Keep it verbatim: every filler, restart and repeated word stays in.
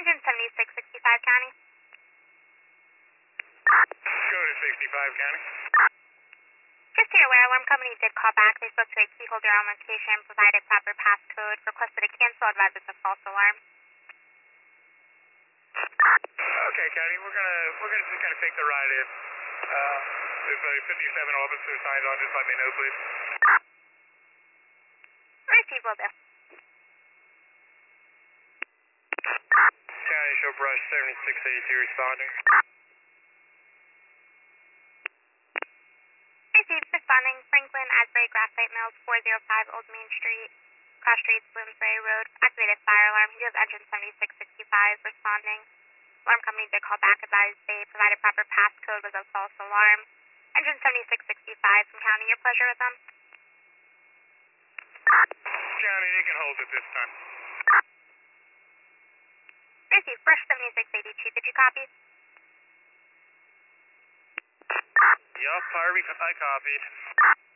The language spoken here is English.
Engine seventy-six sixty-five County. Go to sixty-five County. Just so you're aware, alarm company did call back. They spoke to a key holder on location, provided proper passcode, requested a cancel, advised it's a false alarm. Okay, County, we're gonna we're gonna just kind of take the ride in. Uh, if a fifty-seven officer signs on, just let me know, please. Receive will do. County, show brush seventy-six eighty-two responding. Received, responding, Franklin, Asbury, Graphite Mills, four oh five Old Main Street, Cross Street, Bloomsbury Road, activated fire alarm. He has engine seventy-six sixty-five responding. Alarm company did call back, advised they provided proper passcode, was a false alarm. Engine seventy-six sixty-five from County, your pleasure with them? County, they can hold it this time. Received, brush seventy-six eighty-two, did you copy? Yup, Harvey, I copied.